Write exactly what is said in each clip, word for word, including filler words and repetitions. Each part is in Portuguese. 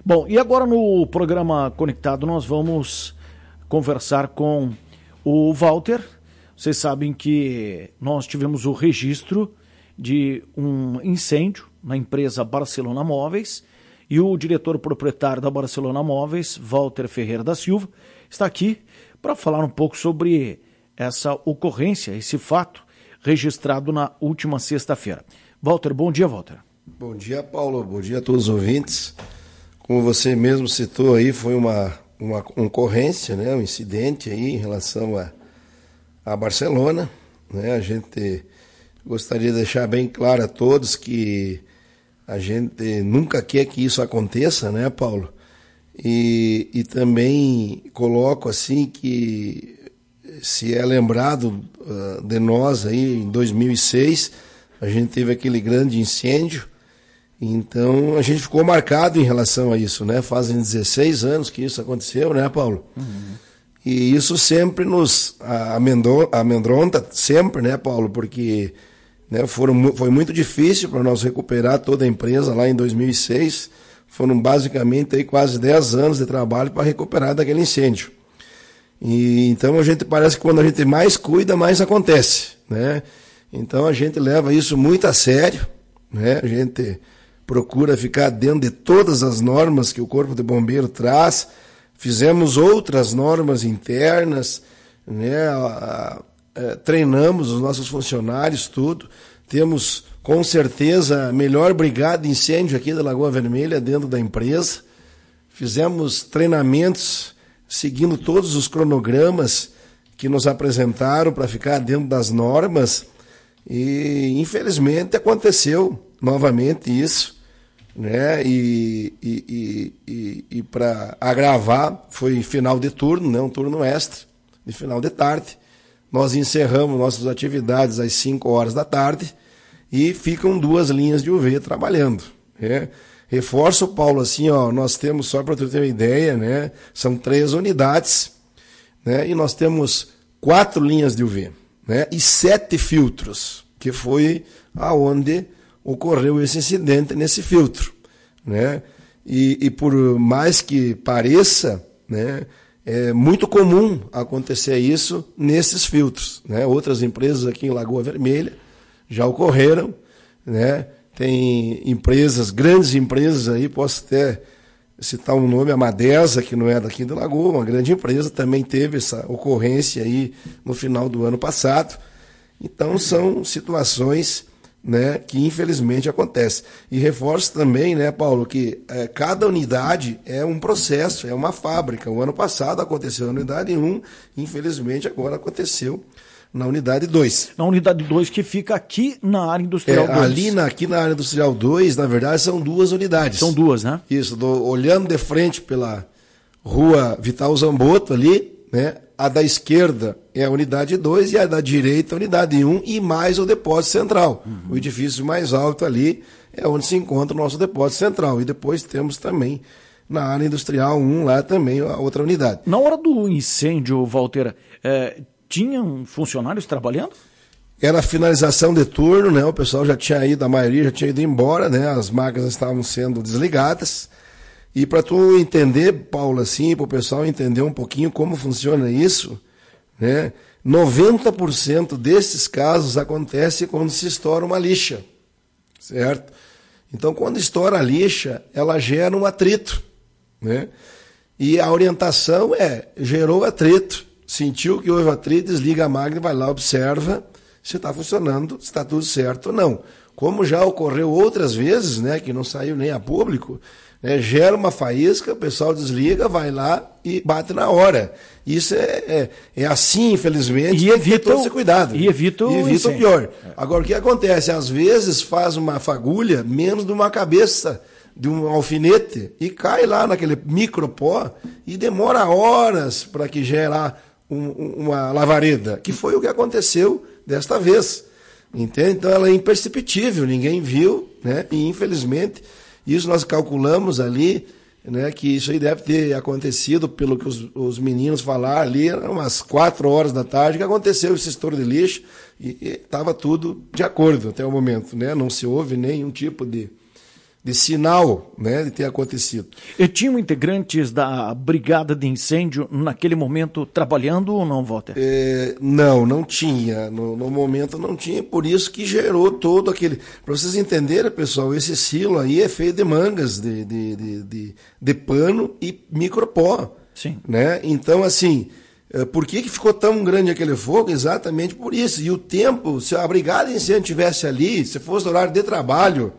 Bom, e agora no programa Conectado nós vamos conversar com o Walter. Vocês sabem que nós tivemos o registro de um incêndio na empresa Barcelona Móveis e o diretor proprietário da Barcelona Móveis, Walter Ferreira da Silva, está aqui para falar um pouco sobre essa ocorrência, esse fato registrado na última sexta-feira. Walter, bom dia, Walter. Bom dia, Paulo. Bom dia a todos os ouvintes. Como você mesmo citou aí, foi uma, uma ocorrência, né, um incidente aí em relação a, a Barcelona, né? A gente gostaria de deixar bem claro a todos que a gente nunca quer que isso aconteça, né, Paulo? E, e também coloco assim que se é lembrado uh, de nós aí em dois mil e seis, a gente teve aquele grande incêndio, então a gente ficou marcado em relação a isso, né? Fazem dezesseis anos que isso aconteceu, né, Paulo? Uhum. E isso sempre nos amedronta, sempre, né, Paulo? Porque né, foram, foi muito difícil para nós recuperar toda a empresa lá em dois mil e seis. Foram basicamente aí quase dez anos de trabalho para recuperar daquele incêndio. E então a gente parece que quando a gente mais cuida, mais acontece, né? Então a gente leva isso muito a sério, né? A gente procura ficar dentro de todas as normas que o Corpo de Bombeiro traz. Fizemos outras normas internas, né? Treinamos os nossos funcionários, tudo. Temos, com certeza, a melhor brigada de incêndio aqui da Lagoa Vermelha dentro da empresa. Fizemos treinamentos seguindo todos os cronogramas que nos apresentaram para ficar dentro das normas. E, infelizmente, aconteceu novamente isso, né? E, e, e, e, e para agravar, foi final de turno, né? Um turno extra, de final de tarde. Nós encerramos nossas atividades às cinco horas da tarde e ficam duas linhas de U V trabalhando, né? Reforço, Paulo, assim, ó, nós temos, só para tu ter uma ideia, né? São três unidades, né? E nós temos quatro linhas de U V, né? E sete filtros, que foi aonde ocorreu esse incidente nesse filtro, né? E, e por mais que pareça, né, é muito comum acontecer isso nesses filtros, né? Outras empresas aqui em Lagoa Vermelha já ocorreram, né? Tem empresas, grandes empresas aí, posso até citar um nome, a Madesa, que não é daqui de Lagoa, uma grande empresa, também teve essa ocorrência aí no final do ano passado. Então são situações, né, que infelizmente acontecem. E reforço também, né, Paulo, que é, cada unidade é um processo, é uma fábrica. O ano passado aconteceu na unidade um, infelizmente agora aconteceu na unidade dois. Na unidade dois, que fica aqui na área industrial é, dois. Ali na, aqui na área industrial dois, na verdade, são duas unidades. São duas, né? Isso, do, olhando de frente pela rua Vital Zamboto ali, né? A da esquerda é a unidade dois e a da direita a unidade um e mais o depósito central. Uhum. O edifício mais alto ali é onde se encontra o nosso depósito central. E depois temos também na área industrial um lá também a outra unidade. Na hora do incêndio, Walter, é, tinham funcionários trabalhando? Era a finalização de turno, né? O pessoal já tinha ido, a maioria já tinha ido embora, né? As máquinas estavam sendo desligadas. E para tu entender, Paulo, assim, para o pessoal entender um pouquinho como funciona isso, né? noventa por cento desses casos acontece quando se estoura uma lixa, certo? Então, quando estoura a lixa, ela gera um atrito, né? E a orientação é, gerou atrito, sentiu que houve atrito, desliga a máquina, vai lá, observa se está funcionando, se está tudo certo ou não. Como já ocorreu outras vezes, né, que não saiu nem a público, né, gera uma faísca, o pessoal desliga, vai lá e bate na hora. Isso é, é, é assim, infelizmente, e evita todo esse cuidado. E evita o, e evita o pior. Agora, o que acontece? Às vezes faz uma fagulha menos de uma cabeça de um alfinete e cai lá naquele micropó e demora horas para que gerar um, uma lavareda, que foi o que aconteceu desta vez. Entende? Então ela é imperceptível, ninguém viu, né? E infelizmente isso nós calculamos ali, né, que isso aí deve ter acontecido, pelo que os, os meninos falaram ali, umas quatro horas da tarde que aconteceu esse estouro de lixo e estava tudo de acordo até o momento, né? Não se houve nenhum tipo de, de sinal, né, de ter acontecido. E tinham integrantes da brigada de incêndio naquele momento trabalhando ou não, Walter? É, não, não tinha. No, no momento não tinha, por isso que gerou todo aquele... Para vocês entenderem, pessoal, esse silo aí é feito de mangas, de, de, de, de, de pano e micropó. Sim. Né? Então, assim, por que, que ficou tão grande aquele fogo? Exatamente por isso. E o tempo, se a brigada de incêndio estivesse ali, se fosse horário de trabalho,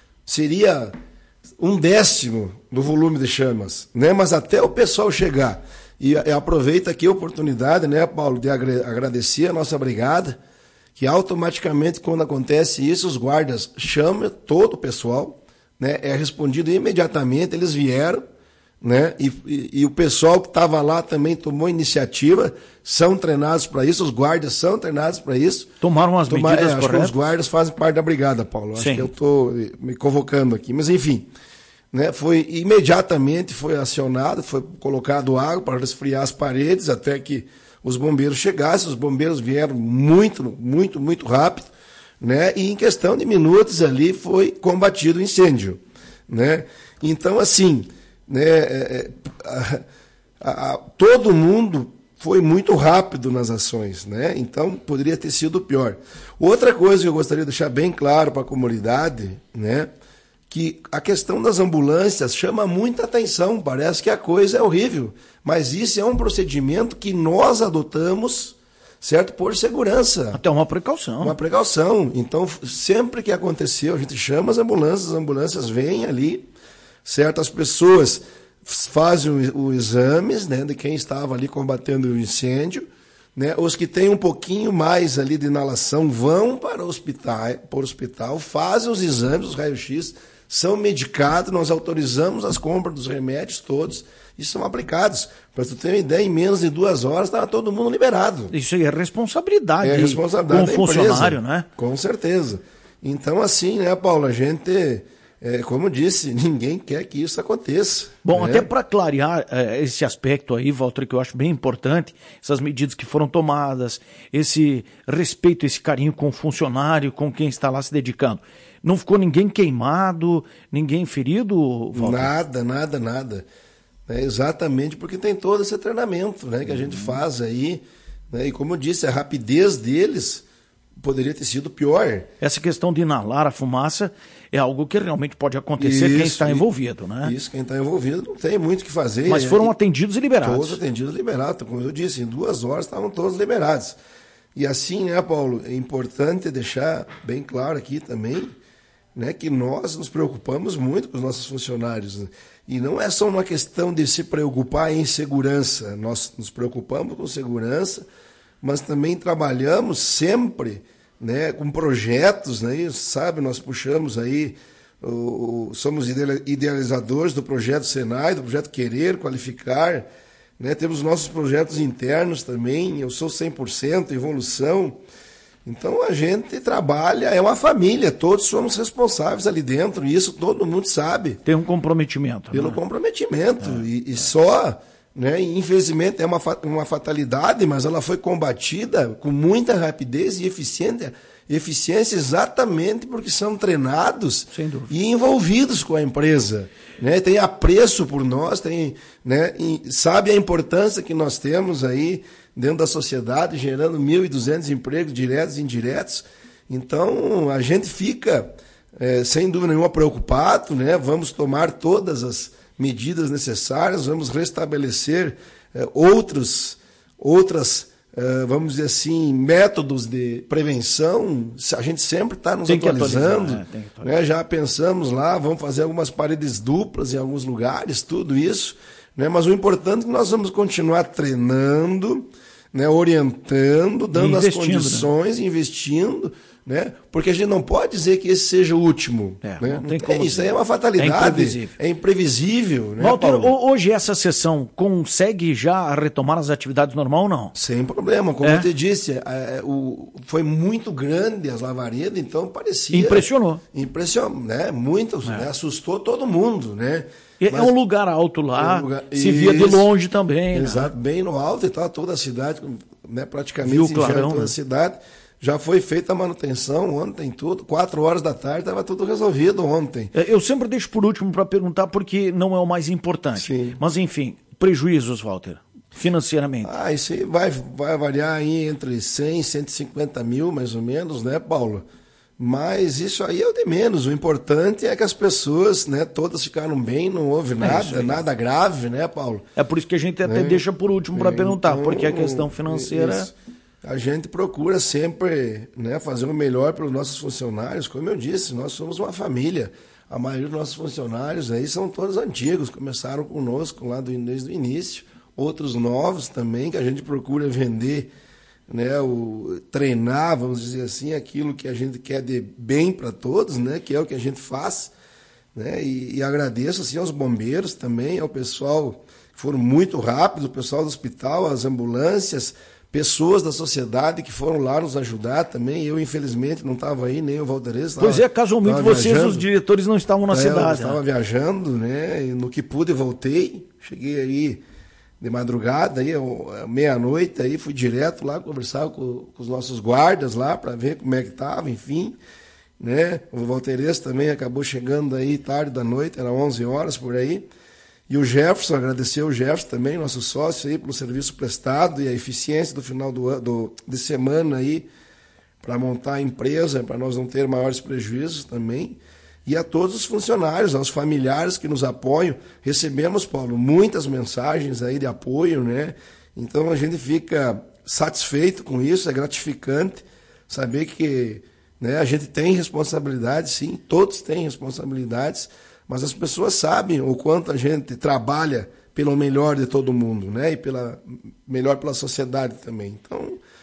seria um décimo do volume de chamas, né? Mas até o pessoal chegar. E, e aproveita aqui a oportunidade, né, Paulo, de agradecer a nossa brigada, que automaticamente, quando acontece isso, os guardas chamam todo o pessoal, né? É respondido imediatamente, eles vieram, né? E, e, e o pessoal que estava lá também tomou iniciativa, são treinados para isso, os guardas são treinados para isso. Tomaram as Tomar, medidas é, acho corretas? que os guardas fazem parte da brigada, Paulo. Acho Sim. que eu estou me convocando aqui. Mas, enfim, né? Foi imediatamente foi acionado, foi colocado água para resfriar as paredes até que os bombeiros chegassem. Os bombeiros vieram muito, muito, muito rápido, né? E em questão de minutos ali foi combatido o incêndio, né? Então, assim... Né, é, a, a, a, todo mundo foi muito rápido nas ações, né? Então poderia ter sido pior. Outra coisa que eu gostaria de deixar bem claro para a comunidade, né, que a questão das ambulâncias chama muita atenção, parece que a coisa é horrível, mas isso é um procedimento que nós adotamos, certo, por segurança. Até uma precaução. Uma precaução. Então, sempre que aconteceu, a gente chama as ambulâncias, as ambulâncias vêm ali, certas pessoas fazem os exames, né, de quem estava ali combatendo o incêndio, né, os que têm um pouquinho mais ali de inalação vão para o hospital, para o hospital, fazem os exames, os raios-x, são medicados, nós autorizamos as compras dos remédios todos e são aplicados. Para tu ter uma ideia, em menos de duas horas estava todo mundo liberado. Isso aí é responsabilidade. É responsabilidade com o da funcionário, empresa, né? Com certeza. Então, assim, né, Paulo, a gente... É, como disse, ninguém quer que isso aconteça. Bom, né? até para clarear é, esse aspecto aí, Walter, que eu acho bem importante, essas medidas que foram tomadas, esse respeito, esse carinho com o funcionário, com quem está lá se dedicando. Não ficou ninguém queimado, ninguém ferido, Walter? Nada, nada, nada. É exatamente porque tem todo esse treinamento, né, que a gente faz aí. Né? E como eu disse, a rapidez deles poderia ter sido pior. Essa questão de inalar a fumaça é algo que realmente pode acontecer isso, quem está envolvido, né? Isso, quem está envolvido não tem muito o que fazer. Mas foram e, atendidos e liberados. Todos atendidos e liberados. Como eu disse, em duas horas estavam todos liberados. E assim, né, Paulo, é importante deixar bem claro aqui também, né, que nós nos preocupamos muito com os nossos funcionários. Né? E não é só uma questão de se preocupar em segurança. Nós nos preocupamos com segurança, mas também trabalhamos sempre, né, com projetos, né, sabe, nós puxamos aí, o, o, somos idealizadores do projeto Senai, do projeto Querer Qualificar, né, temos nossos projetos internos também, eu sou cem por cento Evolução, então a gente trabalha, é uma família, todos somos responsáveis ali dentro, e isso todo mundo sabe. Tem um comprometimento. Pelo né? comprometimento, é. e, e só... Né? Infelizmente é uma, uma fatalidade, mas ela foi combatida com muita rapidez e eficiência, eficiência exatamente porque são treinados e envolvidos com a empresa. Né? Tem apreço por nós, tem, né? E sabe a importância que nós temos aí dentro da sociedade, gerando mil e duzentos empregos diretos e indiretos. Então a gente fica, é, sem dúvida nenhuma, preocupado, né? Vamos tomar todas as medidas necessárias, vamos restabelecer eh, outros, outras, eh, vamos dizer assim, métodos de prevenção. A gente sempre está nos tem atualizando, atualizar, né? Atualizar. Né? Já pensamos lá, vamos fazer algumas paredes duplas em alguns lugares, tudo isso, né? Mas o importante é que nós vamos continuar treinando, né? Orientando, dando as condições, né? Investindo, né? Porque a gente não pode dizer que esse seja o último. É, né? não tem como isso aí é uma fatalidade. É imprevisível. É imprevisível, né, Walter, hoje essa sessão consegue já retomar as atividades normal ou não? Sem problema. Como é? eu te disse, é, o, foi muito grande as lavaredas, então parecia... Impressionou. Impressionou, né? Muito, é. né? Assustou todo mundo, né? Mas, é um lugar alto lá, é um lugar, se via isso, de longe também. Exato, né? Bem no alto e tal, toda a cidade, né? Praticamente Viu clarão, toda né? a cidade. Já foi feita a manutenção ontem, tudo. Quatro horas da tarde estava tudo resolvido ontem. Eu sempre deixo por último para perguntar porque não é o mais importante. Sim. Mas enfim, prejuízos, Walter, financeiramente. Ah, isso aí vai, vai variar aí entre cem e cento e cinquenta mil, mais ou menos, né, Paulo? Mas isso aí é o de menos. O importante é que as pessoas, né, todas ficaram bem, não houve nada, é nada grave, né, Paulo? É por isso que a gente até é. deixa por último para é, perguntar, então, porque a questão financeira... Isso. A gente procura sempre, né, fazer o melhor para os nossos funcionários. Como eu disse, nós somos uma família. A maioria dos nossos funcionários aí são todos antigos, começaram conosco lá do, desde o início. Outros novos também, que a gente procura vender, né, o, treinar, vamos dizer assim, aquilo que a gente quer de bem para todos, né, que é o que a gente faz. Né, e, e agradeço assim, aos bombeiros também, ao pessoal que foram muito rápidos, o pessoal do hospital, as ambulâncias, pessoas da sociedade que foram lá nos ajudar também. Eu, infelizmente, não estava aí, nem o Valderez. Pois é, casualmente vocês, viajando. Os diretores, não estavam na é, cidade. Eu estava né? viajando, né? E no que pude, voltei. Cheguei aí de madrugada, aí, meia-noite, aí fui direto lá conversar com, com os nossos guardas lá para ver como é que estava, enfim. Né? O Valderez também acabou chegando aí tarde da noite, era onze horas por aí. E o Jefferson, agradecer o Jefferson também, nosso sócio aí, pelo serviço prestado e a eficiência do final do, do, de semana aí, para montar a empresa, para nós não ter maiores prejuízos também. E a todos os funcionários, aos familiares que nos apoiam. Recebemos, Paulo, muitas mensagens aí de apoio, né? Então a gente fica satisfeito com isso, é gratificante saber que, né, a gente tem responsabilidade, sim, todos têm responsabilidades, mas as pessoas sabem o quanto a gente trabalha pelo melhor de todo mundo, né? E pela, melhor pela sociedade também. Então,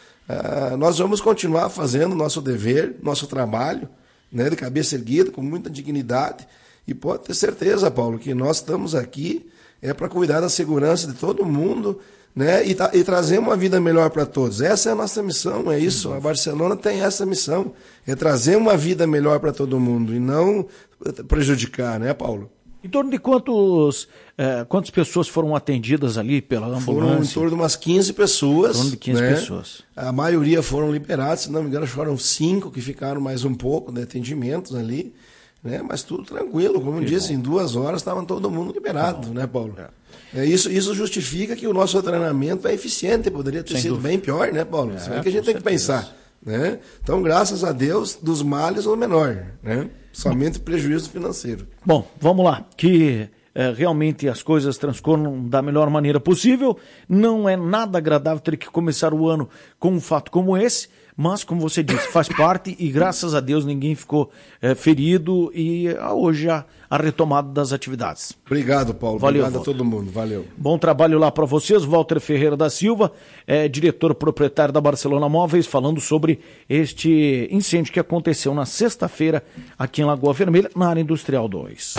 uh, nós vamos continuar fazendo nosso dever, nosso trabalho, né? De cabeça erguida, com muita dignidade. E pode ter certeza, Paulo, que nós estamos aqui é para cuidar da segurança de todo mundo, né? E, e trazer uma vida melhor para todos. Essa é a nossa missão, é isso. A Barcelona tem essa missão, é trazer uma vida melhor para todo mundo e não prejudicar, né, Paulo? Em torno de quantos, eh, quantas pessoas foram atendidas ali pela ambulância? Foram em torno de umas quinze pessoas. Em torno de quinze né? pessoas. A maioria foram liberadas, se não me engano, foram cinco que ficaram mais um pouco de atendimentos ali, né? Mas tudo tranquilo, como eu disse, em duas horas estavam todo mundo liberado, né, Paulo? É. É, isso, isso justifica que o nosso treinamento é eficiente, poderia ter Sem sido dúvida. bem pior, né, Paulo? É, isso é que a gente tem certeza. que pensar. Né? Então, graças a Deus, dos males o menor, né? Somente prejuízo financeiro. Bom, vamos lá, que é, realmente as coisas transcorram da melhor maneira possível. Não é nada agradável ter que começar o ano com um fato como esse, mas, como você disse, faz parte e, graças a Deus, ninguém ficou é, ferido e ah, hoje a, a retomada das atividades. Obrigado, Paulo. Valeu, Obrigado Walter. a todo mundo. Valeu. Bom trabalho lá para vocês. Walter Ferreira da Silva, é, diretor proprietário da Barcelona Móveis, falando sobre este incêndio que aconteceu na sexta-feira aqui em Lagoa Vermelha, na área industrial dois.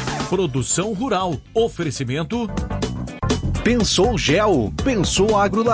Produção Rural. Oferecimento... Pensou Gel. Pensou Agro